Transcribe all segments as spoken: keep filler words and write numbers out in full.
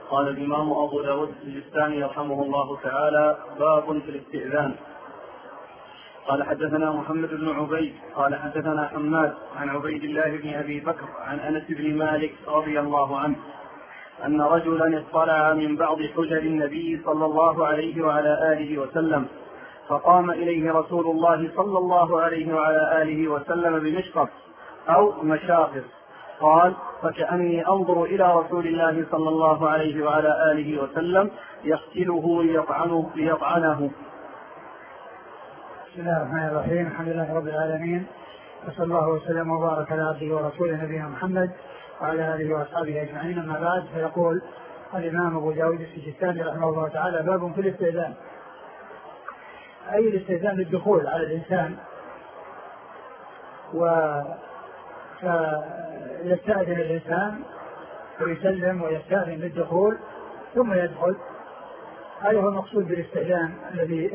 قال الإمام أبو داود السجستاني رحمه الله تعالى: باب في الاستئذان. قال حدثنا محمد بن عبيد قال حدثنا حماد عن عبيد الله بن أبي بكر عن أنس بن مالك رضي الله عنه أن رجلا اطلع من بعض حجر النبي صلى الله عليه وعلى آله وسلم، فقام إليه رسول الله صلى الله عليه وعلى آله وسلم بمشقف أو مشاقف، قال: فكأني أنظر إلى رسول الله صلى الله عليه وعلى آله وسلم يغسله ليطعنه, ليطعنه. بسم الله الرحمن الرحيم. الحمد لله رب العالمين، وصلى الله وسلم وبارك على عبده ورسوله نبينا محمد وعلى آله وأصحابه أجمعين. أما بعد، فيقول الإمام أبو داود السجستاني رحمه الله تعالى: باب في الاستئذان، أي الاستئذان للدخول على الإنسان، ويستأذن الإنسان ويسلم ويستأذن للدخول ثم يدخل. هذا هو المقصود بالاستئذان الذي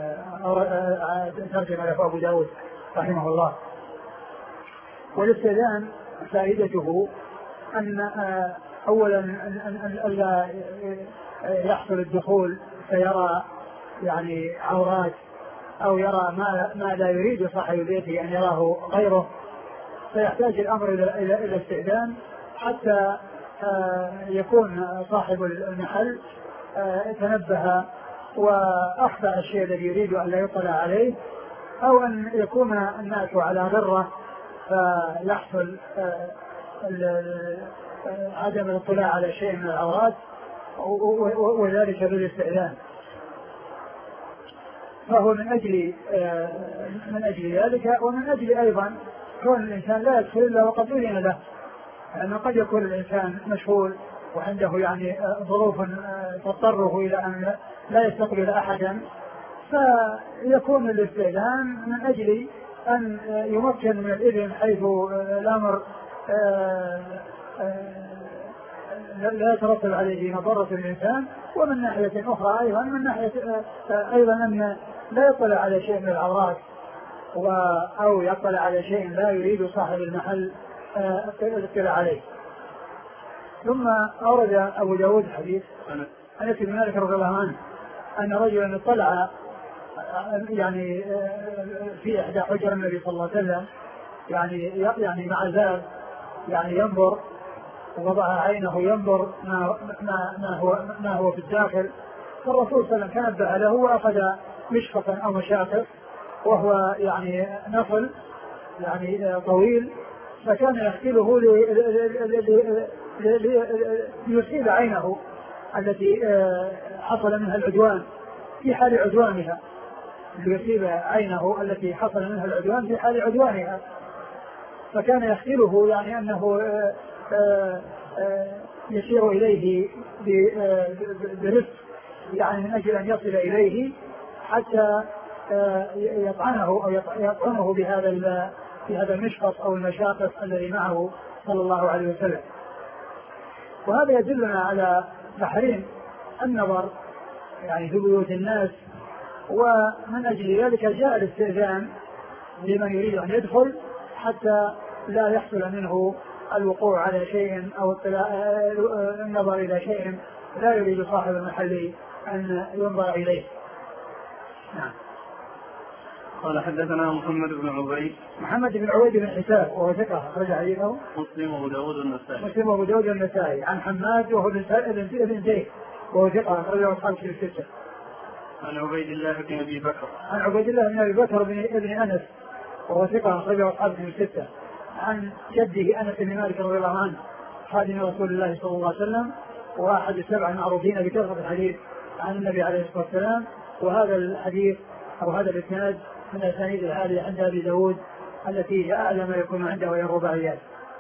ترجم له أبو داود رحمه الله. والاستئذان فائدته أن أولا أن يحصل الدخول فيرى يعني عورات أو يرى ما, ما لا يريد صاحب بيته أن يراه غيره، فيحتاج الأمر إلى إلى استئذان حتى يكون صاحب المحل تنبه وأخطأ الشيء الذي يريد أن لا يطلع عليه، أو أن يكون الناس على غرة فيحصل عدم الاطلاع على شيء من العورات، وذلك بالاستئذان. فهو من أجل من أجل ذلك، ومن أجل أيضا كون الإنسان لا يدخل إلا وقد أذن له، لأنه قد يكون الإنسان مشغول وعنده يعني ظروف تضطره إلى أن لا يستقبل أحدا، فيكون الاستئذان من أجل أن يمكن من الإذن حيث الأمر لا يترتب عليه مضرة الإنسان، ومن ناحية أخرى أيضا من ناحية أيضا أن لا يطلع على شيء من العورات أو يطلع على شيء لا يريد صاحب المحل الاطلاع عليه. ثم أورد أبو داود حديث أنس بن مالك رضي الله عنه أن رجلا اطلع يعني في إحدى حجر النبي صلى الله عليه وسلم، يعني يعني مع ذلك يعني ينظر، ووضع عينه ينظر ما, ما, ما, هو, ما هو في الداخل، فالرسول صلى الله عليه وسلم تنبه له وأخذ مشفقا أو مشاقف، وهو يعني نفل يعني طويل، فكان يحكيله ليصيب عينه التي حصل منها العدوان في حال عدوانها، ليصيب عينه التي حصل منها العدوان في حال عدوانها، فكان يحكيله يعني أنه يسير إليه برفق، يعني من أجل أن يصل إليه حتى يطعنه أو يطعنه بهذا بهذا المشخص أو المشاقف الذي معه صلى الله عليه وسلم. وهذا يدلنا على تحريم النظر يعني في بيوت الناس، ومن أجل ذلك جاء الاستئذان لمن يريد أن يدخل حتى لا يحصل منه الوقوع على شيء أو النظر إلى شيء لا يريد صاحب المحل أن ينظر إليه. نعم. قال حدثنا محمد بن عبيد محمد بن عبيد بن حساب وهو ثقة رجع حديثه مسلم وأبو داود النسائي مسلم وأبو داود النسائي عن حماد وهو بن زيد وهو ثقة رجع أصحاب في الستة. عن عبيد الله بن أبي بكر عن عبيد الله بن أبي بكر بن ابن أنس وهو ثقة رجع أصحاب في الستة. عن جده أنس بن مالك رضي الله عنه خادم رسول الله صلى الله عليه وسلم، وأحد السبع المعروفين بكثرة الحديث عن النبي عليه الصلاة والسلام. وهذا الحديث أو هذا الإسناد من أسانيد العالية عند أبي داود التي هي أعلى ما يكون عنده وهي الرباعيات.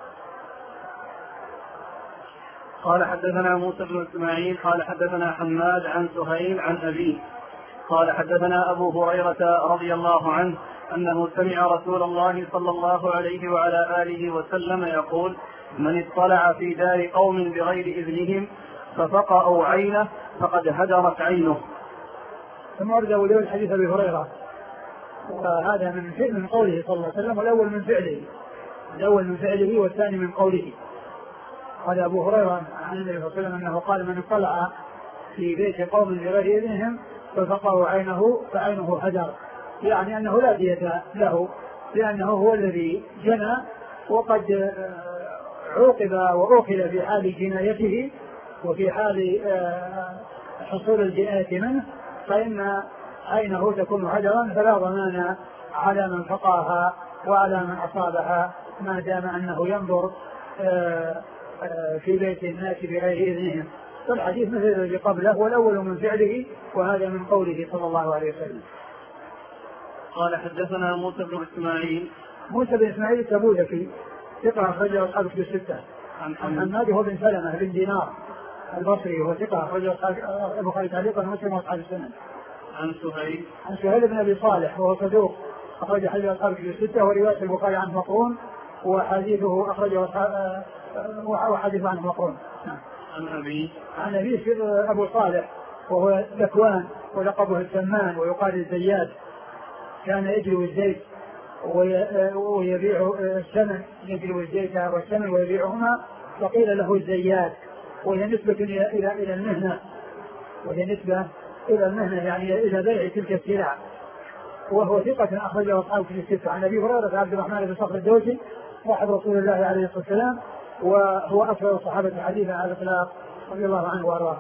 قال حدثنا موسى بن إسماعيل قال حدثنا حماد عن سهيل عن أبيه قال حدثنا أبو هريرة رضي الله عنه أنه سمع رسول الله صلى الله عليه وعلى آله وسلم يقول: من اطلع في دار قوم بغير إذنهم ففقأوا عينه فقد هدرت عينه. ثم ورد أبو داود حديث أبي هريرة، وهذا من فعل من قوله صلى الله عليه وسلم، والأول من فعله الأول من فعله والثاني من قوله. قال أبو هريرة عن النبي صلى الله عليه وسلم أنه قال من اطلع في بيت قوم بغير إذنهم ففقه عينه فعينه هدر، يعني أنه لا دية له لأنه هو الذي جنى وقد عوقب وأوكل في حال جنايته وفي حال حصول الجناية منه، فإن عينه تكون هدرا فلا ضمان على من فقاها وعلى من أصابها ما دام أنه ينظر في بيت الناس بغير إذنهم. فالحديث مثل الذي قبله والأول من فعله وهذا من قوله صلى الله عليه وسلم. قال حدثنا موسى بن إسماعيل موسى بن إسماعيل التبوذكي ثقة أخرجه أصحاب الكتب الستة. عن حماد هو بن سلمة بن دينار البصري وهو ثقة أخرجه البخاري تعليقا ومسلم وأصحاب السنن. عن سهيل عن سهيل بن أبي صالح وهو صدوق أخرج حديث أصحاب الكتب الستة ورواية البخاري عنه مقرون وحديثه أخرجه وحديثه عنه مقرون. عن أبي عن أبي أبو صالح وهو ذكوان ولقبه السمان ويقال الزيات، كان يجلو الزيت ويبيع السمن، يجلو الزيت والسمن ويبيعهما، فقيل له الزيات، وهي نسبة إلى إلى المهنة، وهي نسبة إلى المهنة يعني إلى بيع تلك السلع. وهو ثقة أخرجه أصحاب الكتب الستة. عن أبي هريرة عبد الرحمن بن صخر الدوسي صاحب رسول الله عليه الصلاة والسلام وهو أكثر الصحابة حديثا على الإطلاق رضي الله عنه وأرضاه.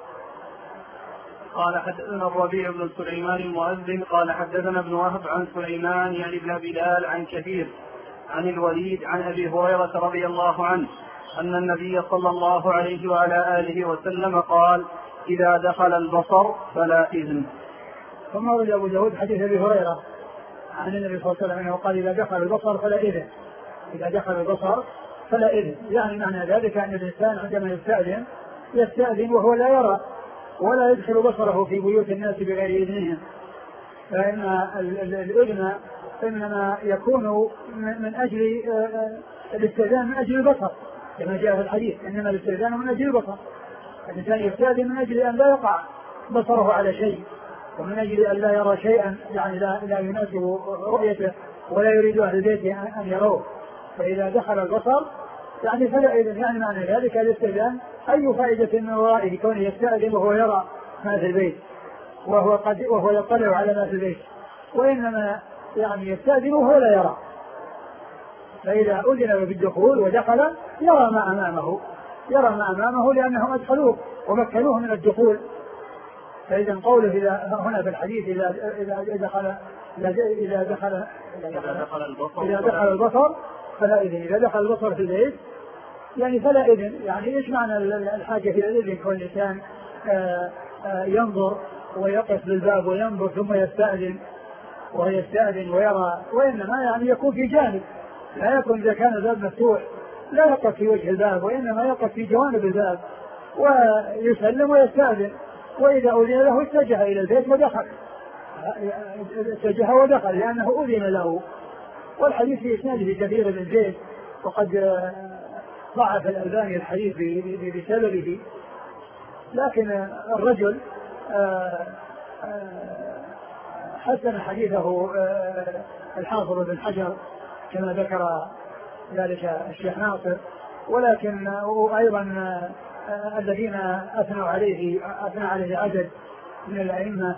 قال حدثنا الربيع بن سليمان المؤذن قال حدثنا ابن وهب عن سليمان يعني ابن بلال عن كثير عن الوليد عن أبي هريرة رضي الله عنه أن النبي صلى الله عليه وعلى آله وسلم قال إذا دخل البصر فلا إذن. ثم ورد أبو داود حديث أبي هريرة عن النبي صلى الله عليه وسلم قال إذا دخل البصر فلا إذن، إذا دخل البصر فلا إذن، يعني معنى ذلك أن الإنسان عندما يستأذن يستأذن وهو لا يرى ولا يدخل بصره في بيوت الناس بغير إذنهم، فإن الإذن إنما يكون من أجل الاستئذان من أجل البصر كما جاء في الحديث، إنما الاستئذان من أجل البصر، الإنسان يستأذن من أجل أن لا يقع بصره على شيء ومن أجل أن لا يرى شيئا يعني لا, لا يناسب رؤيته ولا يريد أهل البيت أن يروه، فإذا دخل البصر يعني فلا إذن، يعني معنى ذلك الاستئذان أي فائدة من ورائه كونه يستأذن وهو يرى ما في البيت وهو, قد وهو يطلع على ما في البيت، وإنما يعني يستأذن وهو لا يرى، فإذا أذن بالدخول ودخل يرى ما أمامه يرى ما أمامه لأنهم أدخلوه ومكنوه من الدخول. فإذا قوله إذا هنا في الحديث إذا إذا دخل إذا دخل إذا دخل البصر إذا دخل البصر فلا إذن، إذا دخل البصر في البيت يعني فلا إذن، يعني إيش معنى الحاجة إلى الإذن؟ كل إنسان ينظر ويقف بالباب وينظر ثم يستأذن ويستأذن ويرى، وإنما يعني يكون في جانب، لا يكون إذا كان الباب مفتوح لا يقف في وجه الباب وإنما يقف في جوانب الباب ويسلم ويستأذن، وإذا أذن له اتجه إلى البيت ودخل اتجه ودخل لأنه أذن له. والحديث في إسناده كثير من زيد وقد ضعف الألباني الحديث بسببه، لكن الرجل حسن حديثه الحافظ بن حجر كما ذكر ذلك الشيخ ناصر، ولكن أيضا الذين أثنوا عليه أثنى عليه عدد من الأئمة،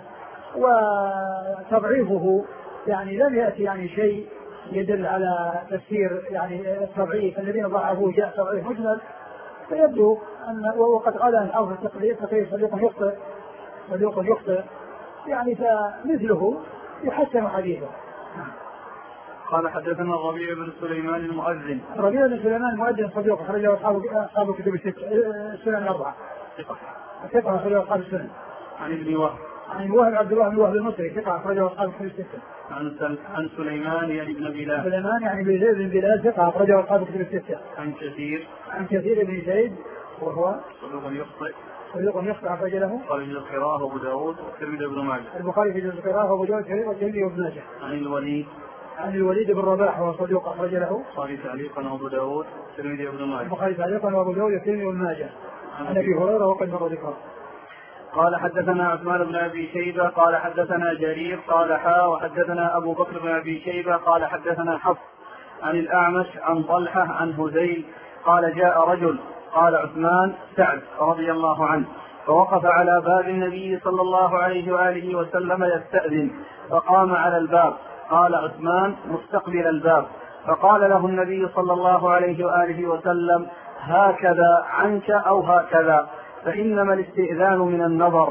وتضعيفه يعني لم يأتي يعني شيء يدل على تفسير يعني التضعيف، الذين ضعفوه جاء تضعيف مجمل، فيبدو أن وقد قال الحافظ التقرير تقرير صديق يخطئ صديق يخطئ يعني فمثله يحسن حديثه. قال حدثنا الربيع بن سليمان المؤذن. الربيع بن سليمان المؤذن صديق أخرجه أصحاب أصحاب الكتب السنن الأربعة. ثقة أخرجه أصحاب السنن. عن ابن وهب. عن وهب عبد الله بن وهب المصري ثقة أخرجه أصحاب الكتب الستة. عن عن سليمان يعني ابن بلال. سليمان يعني بن زيد بن بلال ثقة أخرجه أصحاب الكتب الستة. عن كثير. عن كثير بن زيد وهو صدوق يخطئ. صدوق يخطئ أخرج له. البخاري في القراءة وأبو داود والترمذي وابن ماجه. البخاري في القراءة وأبو داود والترمذي وابن ماجه. عن الوليد. عن الوليد بن رباح وهو صدوق أخرج له. البخاري تعليقا وأبو داود والترمذي وابن ماجه. البخاري تعليقا وأبو داود والترمذي وابن ماجه. عن أبي هريرة وقد مر ذكره. قال حدثنا عثمان بن أبي شيبة قال حدثنا جرير قال حا وحدثنا أبو بكر بن أبي شيبة قال حدثنا حفص عن الأعمش عن طلحة عن هذيل قال جاء رجل قال عثمان: سعد رضي الله عنه. فوقف على باب النبي صلى الله عليه وآله وسلم يستأذن، فقام على الباب. قال عثمان مستقبل الباب، فقال له النبي صلى الله عليه وآله وسلم: هكذا عنك أو هكذا، فإنما الاستئذان من النظر.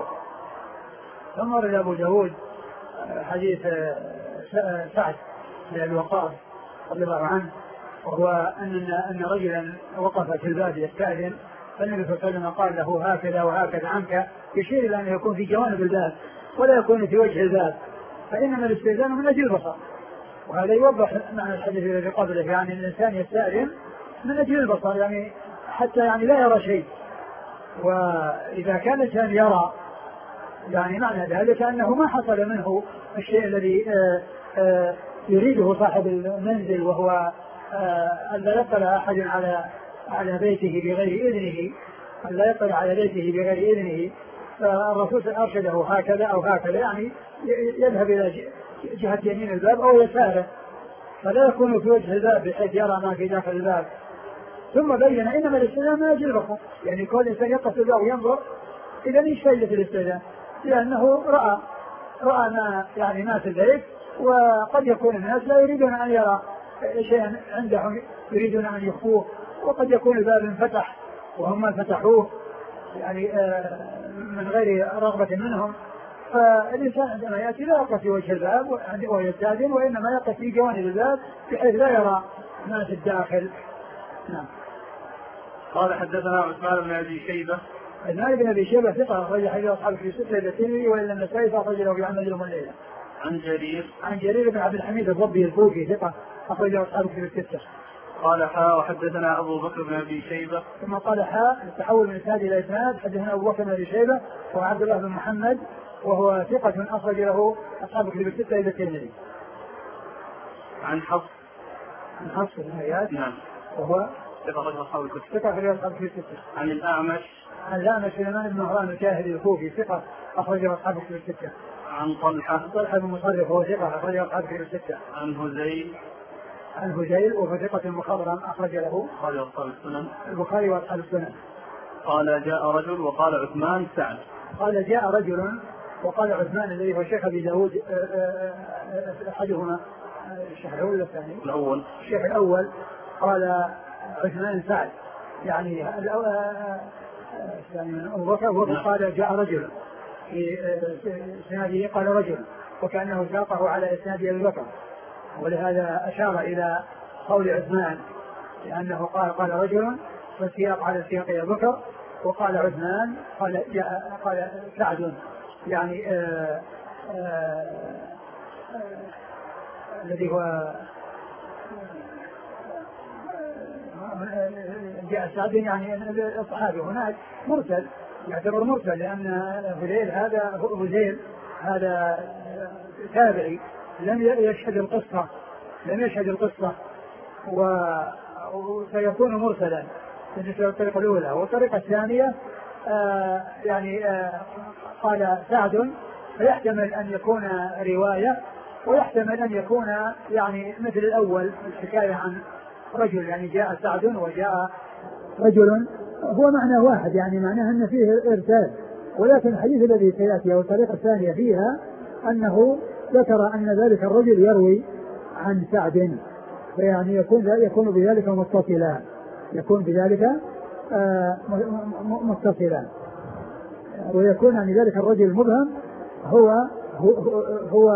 ثم ورد أبو داود حديث سعد بن أبي وقاص رضي الله عنه، وهو أن أن رجلا وقف في الباب يستأذن، فالنبي صلى الله عليه وسلم قال له: هكذا وهكذا عنك، يشير إلى أن يكون في جوانب الباب ولا يكون في وجه الباب، فإنما الاستئذان من أجل البصر. وهذا يوضح معنى الحديث الذي قبله، يعني الإنسان يستأذن من أجل البصر، يعني حتى يعني لا يرى شيء. وإذا كان الإنسان يرى، يعني معنى ذلك أنه ما حصل منه الشيء الذي آآ آآ يريده صاحب المنزل، وهو أن لا يطلع أحد على على بيته بغير إذنه، أن لا يطلع على بيته بغير إذنه. فالرسول أرشده هكذا أو هكذا، يعني يذهب إلى جهة يمين الباب أو يساره، فلا يكون في وجه الباب بحيث يرى ما في داخل الباب. ثم بين إنما الاستئذان من أجل البصر، يعني كل إنسان يقف الباب وينظر، إذا إيش فائدة الاستئذان؟ لأنه رأى رأى ما يعني ما في البيت، وقد يكون الناس لا يريدون أن يرى شيئا عندهم، يريدون أن يخفوه، وقد يكون الباب انفتح وهم فتحوه يعني من غير رغبة منهم. فالإنسان عندما يأتي لا يقف في وجه الباب ويستأذن، وإنما يقف في جوانب الباب بحيث لا يرى ما في الداخل. نعم. قال: حدثنا عثمان بن أبي شيبة. عثمان بن أبي شيبة ثقة أخرج حديث أصحاب في ستة إلى الترمذي وإلا النسائي فأخرج له في عمل يوم الليلة. عن جرير عن جرير بن عبد الحميد الضبي الكوفي ثقة أخرج أصحاب في الستة. قال: حاء وحدثنا أبو بكر بن أبي شيبة. ثم قال: حاء التحول من إسناد إلى إسناد. حدثنا أبو بكر بن أبي شيبة وعبد الله بن محمد وهو ثقة أخرج له أصحاب في الستة إلى الترمذي. عن حفص. عن حفص بن عياض. نعم. وهو ثقة أصحاب الكتب. ثقة أخرج أصحاب في الستة. عن الأعمش. عن الأعمش سليمان بن مهران الكاهلي الكوفي ثقة أخرج أصحاب في الستة. عن طلحة. طلحة بن مصرف وهو ثقة أخرج أصحاب في الستة. عن هذيل. عن هذيل وهو ثقة مخضرم أخرج له قال أصحاب السنن. البخاري وأصحاب السنن. قال: جاء رجل وقال عثمان سعد. قال: جاء رجل وقال عثمان الذي هو الشيخ أبي داود أحدهما، الشيخ الأول ولا الثاني؟ الأول. الشيخ الأول قال عثمان سعد، يعني أبو بكر قال: جاء رجل، في إسناده قال رجل، وكأنه ساقه على إسناد أبي بكر، ولهذا أشار إلى قول عثمان لأنه قال قال رجل، والسياق على سياق أبي بكر، وقال عثمان قال جاء قال سعد، يعني آآ آآ الذي هو جاء سعد، يعني الصحابي هناك مرسل، يعتبر مرسل، لأن هذيل هذا هذيل هذا تابعي لم يشهد القصة لم يشهد القصة وسيكون مرسلا بالنسبة للطريقة الأولى. والطريقة الثانية آه يعني آه قال سعد، فيحتمل أن يكون رواية، ويحتمل أن يكون يعني مثل الأول الحكاية عن رجل، يعني جاء سعد وجاء رجل، هو معنى واحد، يعني معناه أن فيه إرسال. ولكن الحديث الذي سيأتي أو الطريقة الثانية فيها أنه ذكر أن ذلك الرجل يروي عن سعد، فيعني يكون يكون بذلك متصلا يكون بذلك آه متصلا ويكون عن ذلك الرجل المبهم هو هو, هو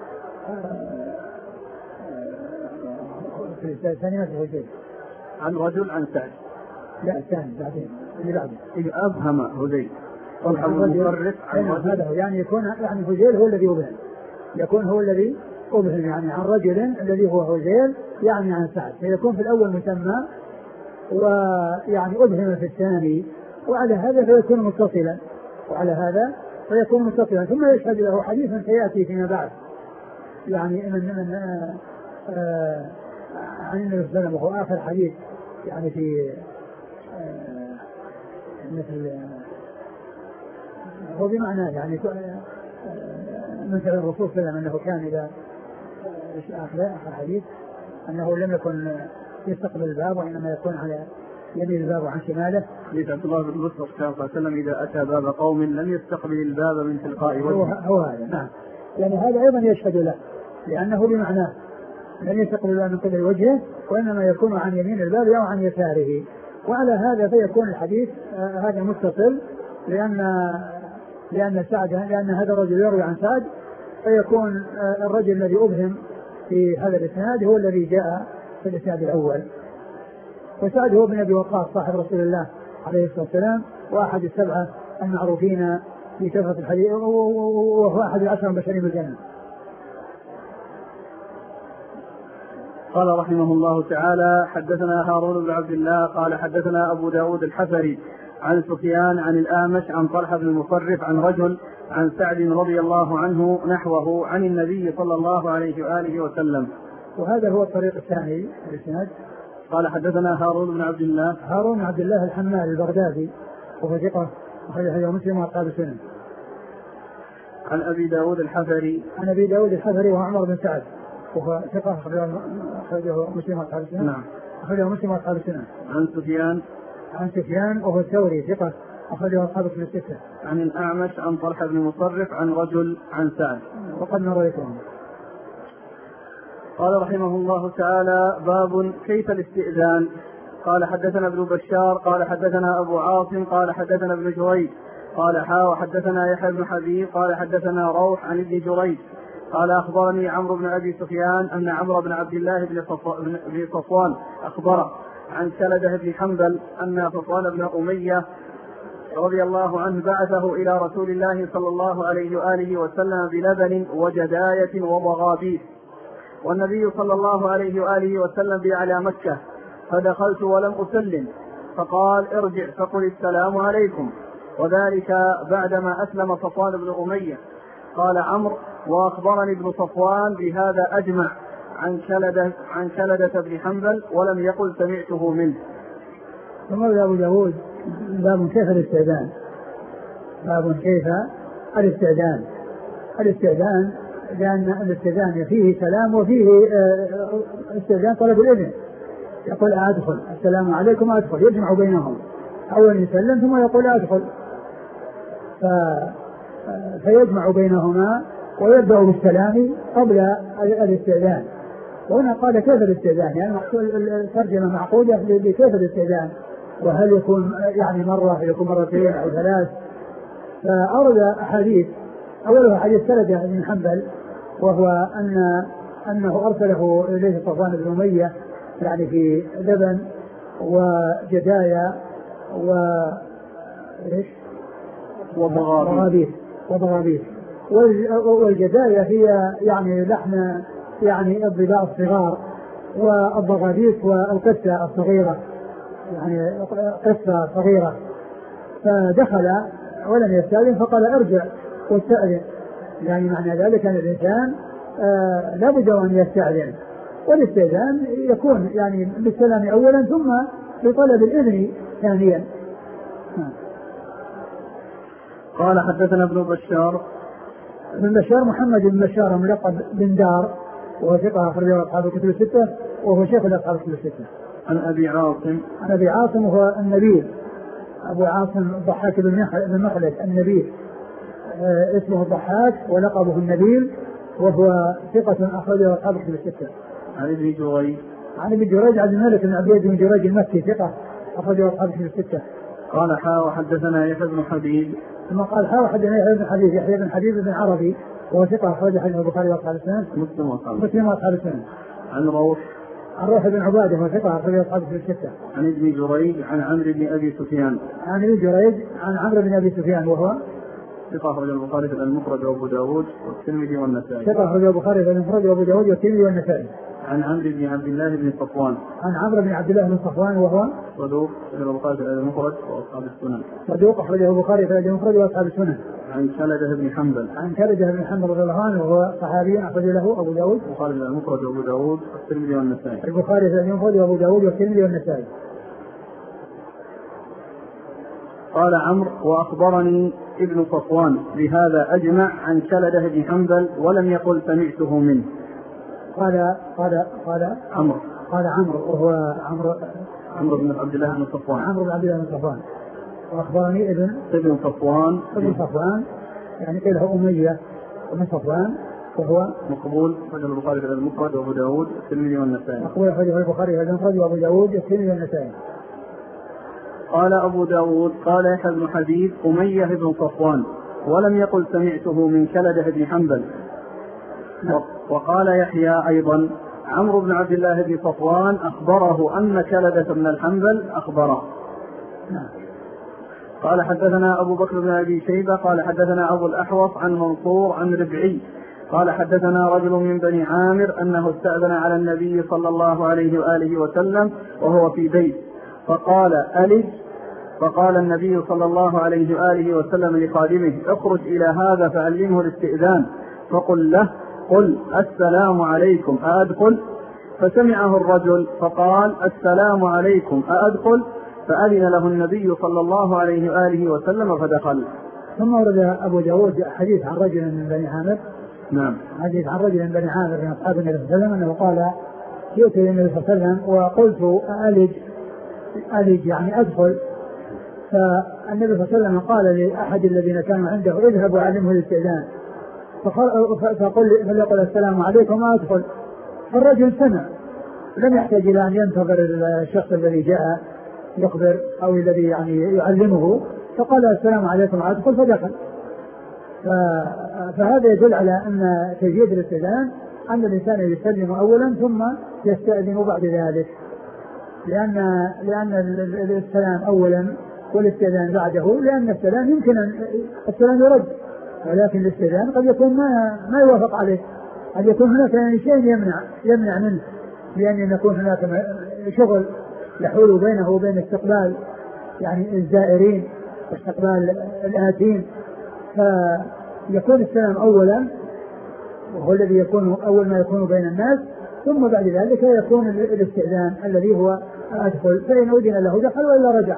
في الثاني ما في شيء عن رجل عن سعد، لا الثاني بعدين اللي بعده أبهم هذيل طلحة المصرف عن رجل، يعني يكون يعني هذيل هو الذي يبهم، يكون هو الذي أبهم يعني عن رجل الذي هو هذيل يعني عن سعد، فيكون في الأول مسمى ويعني أبهم في الثاني، وعلى هذا فيكون متصلا وعلى هذا فيكون متصلا ثم يشهد له حديث سيأتي فيما بعد، يعني من من آه آه عن النبي صلى الله عليه وسلم، وهو آخر حديث يعني في آه مثل هو بمعنى يعني مثل الرسول صلى الله عليه وسلم أنه كان إذا آخر حديث أنه لم يكن يستقبل الباب وإنما يكون على يمين الباب عن شماله. حديث عبد الله بن مسعود صلى الله عليه وسلم إذا أتى باب قوم لم يستقبل الباب من تلقاء وجهه. هو, هو هذا نعم، يعني هذا أيضا يشهد له لأنه بمعناه لم يستقبل الباب من قبل وجهه، وإنما يكون عن يمين الباب أو عن يساره. وعلى هذا فيكون الحديث آه هذا متصل، لأن لأن سعد لأن هذا الرجل يروي عن سعد، فيكون آه الرجل الذي أبهم في هذا الإسناد هو الذي جاء في الإسناد الأول. وسعد هو ابن أبي وقاص صاحب رسول الله عليه الصلاة والسلام، وأحد السبعة المعروفين في كثرة الحديث، وهو أحد العشر المبشرين بالجنة. قال رحمه الله تعالى: حدثنا هارون بن عبد الله قال حدثنا أبو داود الحفري عن سفيان عن الأعمش عن طلحة بن المصرف عن رجل عن سعد رضي الله عنه نحوه عن النبي صلى الله عليه وآله وسلم. وهذا هو الطريق الثاني الإسناد. قال حدثنا هارون بن عبد الله هارون بن عبد الله الحمال البغدادي وهو ثقة أخرجه مسلم وأصحاب السنن. عن أبي داود الحفري عن أبي داود الحفري وهو عمر بن سعد وهو ثقة أخرجه مسلم وأصحاب السنن. نعم. أخرجه مسلم وأصحاب السنن. عن سفيان عن سفيان وهو الثوري ثقة أخرجه أصحاب الكتب الستة. عن الأعمش عن طلحة بن مصرف عن رجل عن سعد وقد نريتهم. قال رحمه الله تعالى: باب كيف الاستئذان. قال حدثنا ابن بشار قال حدثنا أبو عاصم قال حدثنا ابن جريج قال حا وحدثنا يحيى بن حبيب قال حدثنا روح عن ابن جريج قال أخبرني عمرو بن أبي سفيان أن عمرو بن عبد الله بن صفوان أخبره عن سلدة بن حنبل أن صفوان بن أمية رضي الله عنه بعثه إلى رسول الله صلى الله عليه وآله وسلم بلبن وجداية وضغابيس، والنبي صلى الله عليه وآله وسلم بي على مكة، فدخلت ولم أسلم، فقال: ارجع فقل السلام عليكم، وذلك بعدما أسلم صفوان بن أمية. قال عمرو: وأخبرني ابن صفوان بهذا أجمع عن كلدة عن كلدة بن حنبل ولم يقل سمعته منه. ثم أبو داود باب كيف الاستئذان. باب كيف الاستئذان. الاستئذان لأن الاستئذان فيه سلام وفيه استئذان طلب الإذن. يقول: أدخل، السلام عليكم، أدخل، يجمع بينهم، أولا يسلم ثم يقول: أدخل، ف... فيجمع بينهما ويبدأ بالسلام قبل الاستئذان. وهنا قال كيف الاستئذان، يعني الترجمة معقودة لكيف الاستئذان، وهل يكون يعني مرة يكون مرتين أو ثلاث. فأورد أحاديث، أولها حديث سلدة بن حنبل، وهو أن أنه أرسله إليه صفوان بن أمية يعني في لبن وجدايا و إيش وضغابيس وضغابيس والجدايا هي يعني لحم يعني الضباء الصغار، والضغابيس والقصة الصغيرة يعني قصة صغيرة. فدخل ولم يستأذن فقال: ارجع واستأذن، يعني معنى ذلك أن الإنسان آه لا بد أن يستأذن، والاستئذان يكون يعني بالسلام أولا ثم بطلب الإذن ثانيا. قال حدثنا ابن بشار ابن بشار محمد بن بشار ملقب بن دار، وهو ثقة أخرجه أصحاب الكتب الستة، وهو شيخ أصحاب الكتب الستة. عن أبي عاصم عن أبي عاصم وهو النبيل أبو عاصم الضحاك بن مخلد النبيل، آه اسمه الضحاك ولقبه النبيل، وهو ثقة أخرجه أصحاب الكتب الستة. عن ابن جريج عن ابن جريج عبد الملك بن عبيد بن جريج المكي ثقة أخرجه أصحاب الكتب الستة. قال حا وحدثنا يحيى بن حبيب ثم قال حا وحدثنا يحيى بن حبيب يحيى بن حبيب بن عربي وهو ثقة أخرجه حديث البخاري وأصحاب السنن مسلم وأصحاب مسلم وأصحاب السنن. عن روح عن روح بن عبادة وهو ثقة أخرجه أصحاب الكتب الستة. عن ابن جريج عن عمرو بن أبي سفيان عن ابن جريج عن عمرو بن أبي سفيان وهو ثقة أخرج البخاري في المفرد وأبو داود والترمذي والنسائي. ثقة أخرج البخاري في المفرد وأبو داود والترمذي والنسائي. عن عمرو بن عبد الله بن صفوان عن عمرو بن عبد الله بن صفوان وهو صدوق أخرج البخاري في المفرد وأصحاب السنن. صدوق أخرجه البخاري في المفرد وأصحاب السنن. عن كلدة بن حنبل عن كلدة بن حنبل رضي الله عنه وهو صحابي أخرج له أبو داود البخاري في المفرد وأبو داود والترمذي والنسائي. البخاري في المفرد وأبو داود والترمذي والنسائي. قال عمرو وأخبرني ابن صفوان بهذا أجمع عن كلدة بن حنبل ولم يقل سمعته منه. قال قال قال عمرو قال عمرو وهو عمرو عمرو بن عبد الله بن صفوان. عمرو بن عبد الله بن صفوان. وأخبرني ابن ابن صفوان ابن صفوان يعني قيل هو أمية بن صفوان وهو مقبول رجل البخاري في المفرد وأبو داود الترمذي والنسائي. مقبول رجل البخاري في المفرد وأبو داود الترمذي والنسائي. قال أبو داود قال يحيى بن حبيب أمية بن صفوان ولم يقل سمعته من كلدة بن حنبل. وقال يحيى أيضا عمرو بن عبد الله بن صفوان أخبره أن كلدة بن الحنبل أخبره. قال حدثنا أبو بكر بن أبي شيبة قال حدثنا أبو الأحوص عن منصور عن ربعي قال حدثنا رجل من بني عامر أنه استأذن على النبي صلى الله عليه وآله وسلم وهو في بيت فقال ألج فقال النبي صلى الله عليه وآله وسلم لخادمه اخرج إلى هذا فعلمه الاستئذان فقل له قل السلام عليكم أأدخل فسمعه الرجل فقال السلام عليكم أأدخل فأذن له النبي صلى الله عليه وآله وسلم فدخل. ثم ورد أبو داود حديث عن رجل من بني عامر. نعم. حديث عن رجل من بني عامر من أصحاب النبي صلى الله عليه وسلم أنه قال جئت إلى النبي صلى الله عليه وسلم وقلت ألج ألج يعني أدخل فالنبي صلى الله عليه وسلم قال لأحد الذين كانوا عنده اذهب وعلمه الاستئذان فقل فليقل السلام عليكم أدخل. فالرجل سمع لم يحتاج إلى أن ينتظر الشخص الذي جاء يخبر أو الذي يعني يعلمه فقال السلام عليكم أدخل فدخل. فهذا يدل على أن تجديد الاستئذان أن الإنسان يسلم أولا ثم يستأذن بعد ذلك لأن لأن السلام أولا والاستئذان بعده لأن السلام يمكن أن السلام يرد ولكن الاستئذان قد يكون ما ما يوافق عليه قد يكون هناك يعني شيء يمنع يمنع منه لأن يكون هناك شغل يحول بينه وبين استقبال يعني الزائرين واستقبال الآتين فيكون السلام أولا وهو الذي يكون أول ما يكون بين الناس ثم بعد ذلك يكون الاستئذان الذي هو أدخل فإن أذن له دخل وإلا رجع.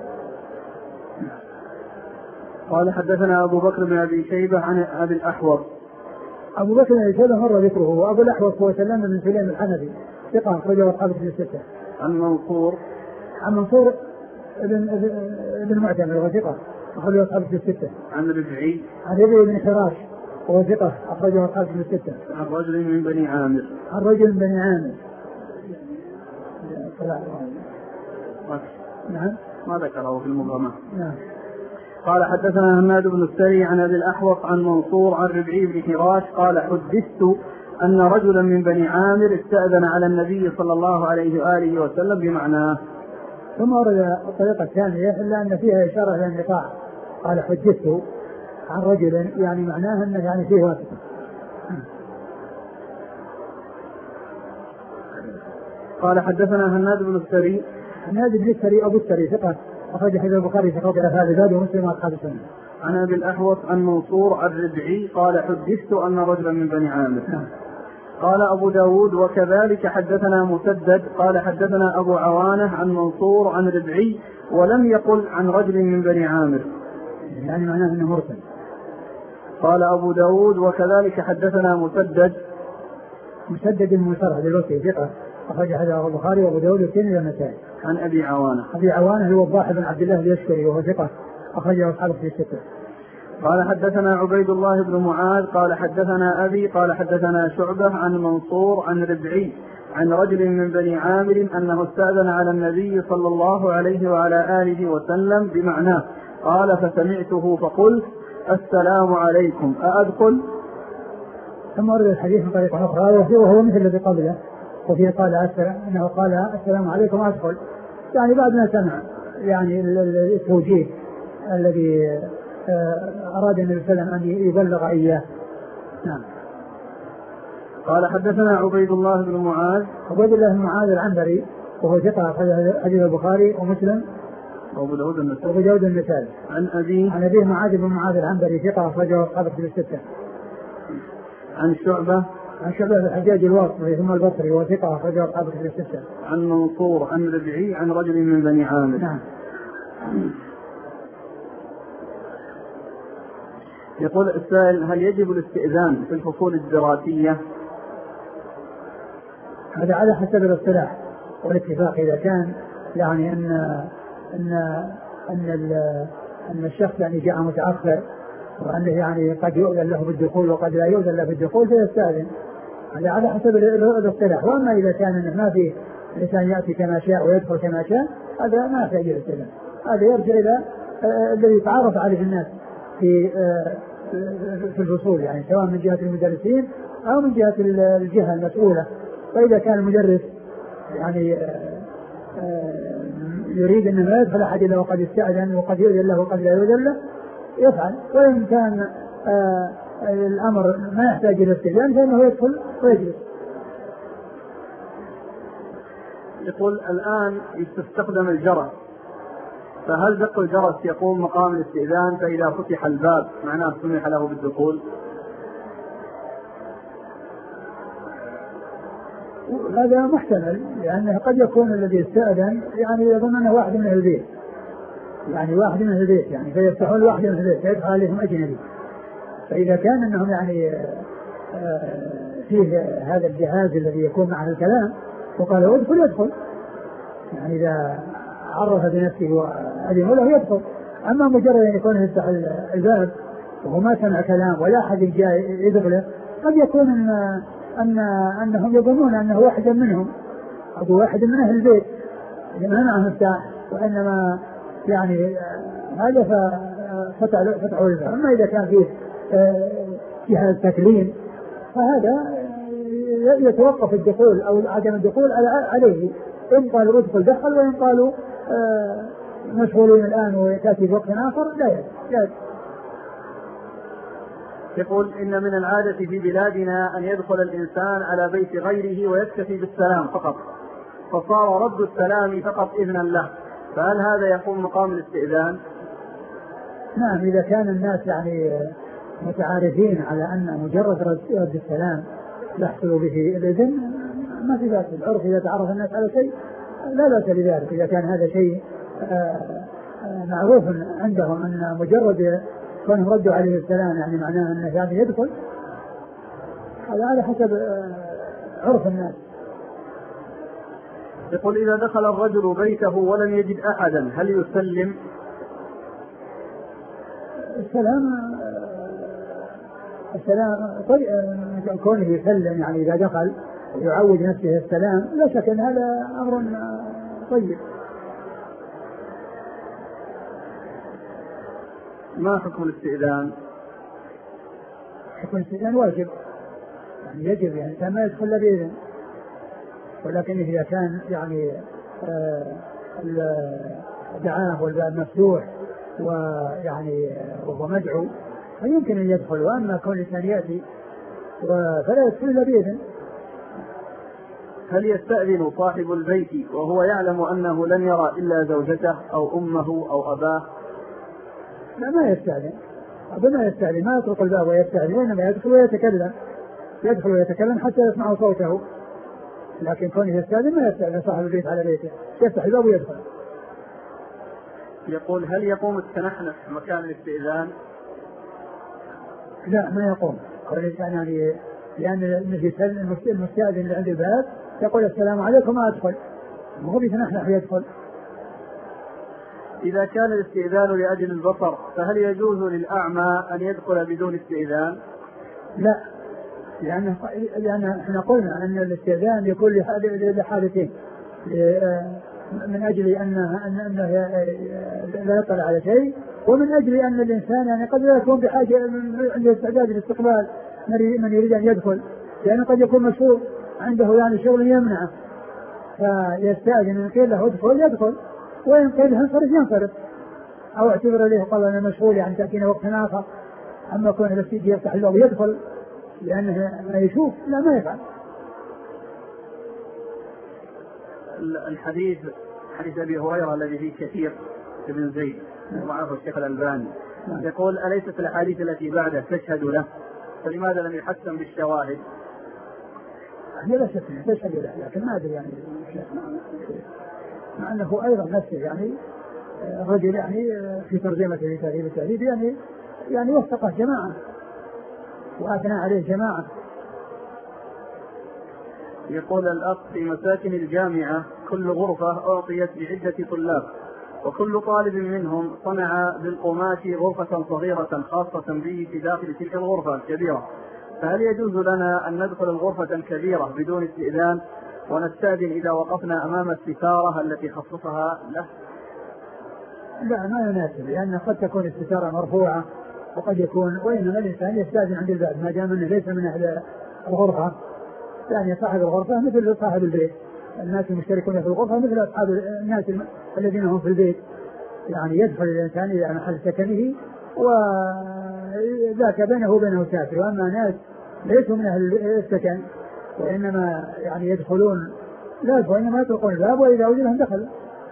قال حدثنا أبو بكر بن أبي شيبة عن أبي الأحوص. أبو بكر بن أبي شيبة مر ذكره وأبو الأحوص هو سلام بن سليم الحنفي ثقة أخرجه أصحاب الكتب الستة. عن منصور عن منصور ابن ابن معتمر وهو ثقة أخرجه أصحاب الكتب الستة. عن ربعي عن ربعي بن حراش وهو ثقة أخرجه أصحاب الكتب الستة. عن رجل من بني عامر. عن رجل من بني عامر. نعم. ما ذكره في المغامرة. نعم. قال حدثنا هناد بن السري عن أبي الأحوص عن منصور عن ربعي بن حراش قال حدثت أن رجلا من بني عامر استأذن على النبي صلى الله عليه وآله وسلم بمعناه. ثم ورد الطريقة الثانية إلا أن فيها إشارة إلى النقاع قال حدثت عن رجل يعني معناه أنه يعني فيه واسطة. قال حدثنا هناد بن السري. هناد بن السري أبو السري ثقة أخرج حديث البخاري في قول هذا زاد ومسلم وأصحاب السنة. عن أبي الأحوص عن منصور عن ربعي قال حدثت أن رجلا من بني عامر. قال أبو داود وكذلك حدثنا مسدد قال حدثنا أبو عوانة عن منصور عن ربعي ولم يقل عن رجل من بني عامر يعني معناه أنه مرسل. قال أبو داود وكذلك حدثنا مسدد مسدد من مسرح للوسي ثقة أخرج حديث البخاري وأبو داود والترمذي والنسائي. عن أبي عوانة. أبي عوانة هو الضاحي بن عبد الله اليشكري وهو ثقة أخرجه أصحابه في الستة. قال حدثنا عبيد الله بن معاذ قال حدثنا أبي قال حدثنا شعبة عن منصور عن ربعي عن رجل من بني عامر أنه استأذن على النبي صلى الله عليه وعلى آله وسلم بمعناه قال فسمعته فقلت السلام عليكم أأدخل. ثم ورد الحديث من طريقة أخرى وهو مثل الذي قبله وفيه قال أنه قال السلام عليكم أدخل يعني بعد ما سمع يعني التوجيه الذي أراد النبي صلى الله عليه وسلم أن يبلغ إياه. نعم. قال حدثنا عبيد الله بن معاذ. عبيد الله بن معاذ العنبري وهو ثقة حديث البخاري ومسلم وأبو داود النسائي. وأبو داود النسائي. عن أبي عن أبيه معاذ بن معاذ العنبري ثقة أخرجه أصحاب الكتب الستة. عن شعبة. عن شعبة الحجاج الواسطي ثم البصري وثقة أخرجه أصحاب الكتب الستة. عن منصور عن ربعي عن رجل من بني عامر. نعم. يقول السائل هل يجب الاستئذان في الفصول الدراسية؟ هذا على حسب الاصطلاح والاتفاق. إذا كان يعني أن أن أن أن الشخص يعني جاء متأخر وأنه يعني قد يؤذن له بالدخول وقد لا يؤذن له بالدخول فيستأذن على حسب الاصطلاح. وأما إذا كان ما في الإنسان يأتي كما شاء ويدخل كما شاء هذا ما يحتاج إلى استئذان، هذا يرجع إلى الذي تعرف عليه الناس في في الفصول يعني سواء من جهة المدرسين أو من جهة الجهة المسؤولة. فإذا كان المدرس يعني يريد أن ما يدخل أحد إلا وقد استأذن وقد يؤذن له وقد لا يؤذن له يفعل، وإن كان الأمر ما يحتاج إلى استئذان فإنه يدخل ويجلس. يقول الآن يستخدم الجرس، فهل دق الجرس يقوم مقام الاستئذان فإذا فتح الباب معناه سمح له بالدخول؟ هذا محتمل لأنه قد يكون الذي استأذن يعني يظن أنه واحد من البيت يعني واحد من البيت يعني فيفتحون واحد من البيت فيدخل عليهم أجنبي. فإذا كان أنهم يعني فيه هذا الجهاز الذي يكون معه الكلام وقال ادخل يدخل يعني إذا عرف بنفسه وأذن له يدخل. أما مجرد أن يكون يفتح الباب وهو ما سمع كلام ولا أحد جاء يدخله قد يكون أن, أن أنهم يظنون أنه واحد منهم أو واحد من أهل البيت ما معه مفتاح وإنما يعني هذا فتحوا الباب. أما إذا كان فيه جهاز تكليم فهذا يتوقف الدخول أو عدم الدخول عليه، إن قالوا ادخل دخل وإن قالوا مشغولين الآن ويأتي في وقت آخر لا يدخل. يقول إن من العادة في بلادنا أن يدخل الإنسان على بيت غيره ويكتفي بالسلام فقط، فصار رد السلام فقط إذنا له، فهل هذا يقوم مقام الاستئذان؟ نعم، إذا كان الناس يعني متعارفين على أن مجرد رد السلام يحصل به الإذن ما في بأس. العرف إذا تعرف الناس على شيء لا بأس بذلك. إذا كان هذا شيء معروف عندهم أن مجرد كانوا ردوا عليه السلام يعني معناه أنه يعني يدخل، هذا على حسب عرف الناس. يقول إذا دخل الرجل بيته ولم يجد أحدا هل يسلم؟ السلام السلام طيب كونه يسلم يعني إذا دخل يعود نفسه السلام لا شك أن هذا أمر طيب. ما حكم الاستئذان؟ حكم الاستئذان واجب يعني يجب يعني كان ما يدخل بإذن، ولكن إذا كان يعني دعاه والباب مفتوح ويعني وهو مدعو فيمكن أن يدخل. وأما كون الإنسان يأتي فلا يدخل إلا بإذن. هل يستأذن صاحب البيت وهو يعلم أنه لن يرى إلا زوجته أو أمه أو أباه؟ لا، ما يستأذن، ما يستأذن، ما يترك الباب ويستأذن، وإنما يدخل ويتكلم يدخل ويتكلم حتى يسمع صوته. لكن كونه يستأذن ما يستأذن صاحب البيت على بيته، يفتح الباب ويدخل. يقول هل يقوم التنحنح مكان الاستئذان؟ لا، ما يقوم. يعني لأن المستأذن اللي عند الباب يقول السلام عليكم أدخل، وهو يتنحنح ويدخل. إذا كان الاستئذان لأجل البصر فهل يجوز للأعمى أن يدخل بدون استئذان؟ لا، لأن لأن احنا قلنا أن الاستئذان يكون لحالتين، من أجل أنه أنه لا يطلع على شيء، ومن أجل أن الإنسان يعني قد لا يكون بحاجة عنده استعداد لاستقبال من يريد أن يدخل، لأنه قد يكون مشغول عنده يعني شغل يمنعه فيستأذن إن قيل له ادخل يدخل، وإن قيل له انصرف ينصرف، أو اعتبر له قال أنا مشغول يعني تأتينا وقت آخر. أما كون الاستئذان يفتح الباب ويدخل لأنه ما يشوف لا ما يفعل. الحديث حديث أبي هريرة الذي فيه كثير ابن زيد ومعه الشيخ الألباني يقول أليست الأحاديث التي بعده تشهد له فلماذا لم يحسن بالشواهد؟ هي لا شك تشهد له، لكن ما أدري يعني مع أنه أيضا نفسه يعني الرجل يعني في ترجمة لتهذيب التهذيب يعني يعني وثقه جماعة وأثنى عليه جماعة. يقول الأخ في مساكن الجامعة كل غرفة أعطيت بعدة طلاب، وكل طالب منهم صنع بالقماش غرفة صغيرة خاصة به في داخل تلك الغرفة الكبيرة، فهل يجوز لنا أن ندخل الغرفة الكبيرة بدون استئذان ونستأذن إذا وقفنا أمام الستارة التي خصصها له؟ لا، ما يناسب، لأن قد تكون الستارة مرفوعة وقد يكون، وإنما الإنسان يستأذن عند الباب ما دام أنه ليس من أهل الغرفة. يعني صاحب الغرفة مثل صاحب البيت، الناس المشتركون في الغرفة مثل أصحاب الناس الذين هم في البيت، يعني يدخل الإنسان إلى محل سكنه وذاك بينه وبينه ساتر. وأما ناس ليسوا من أهل السكن وإنما يعني يدخلون لا وإنما يطلقون الباب وإذا وجدهم دخل.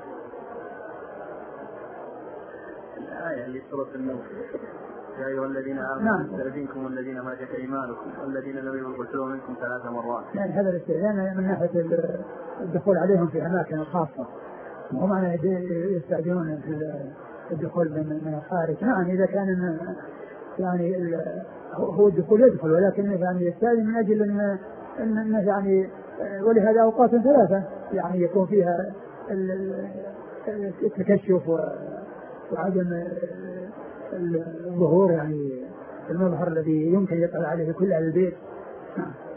الآية اللي سورة النور يا أيها الذين آمنوا استأذنكم والذين ملكت أيمانكم والذين لم يغسلوا منكم ثلاث مرات. يعني هذا الاستئذان من ناحية الدخول عليهم في أماكن خاصة، وهم يستأذنون في الدخول من الخارج. نعم إذا كان يعني هو الدخول يدخل، ولكن يعني يستأذن من أجل أن أن يعني ولهذا أوقات ثلاثة يعني يكون فيها التكشف وعدم الظهور، يعني المظهر الذي يمكن يطلع عليه كل أهل البيت.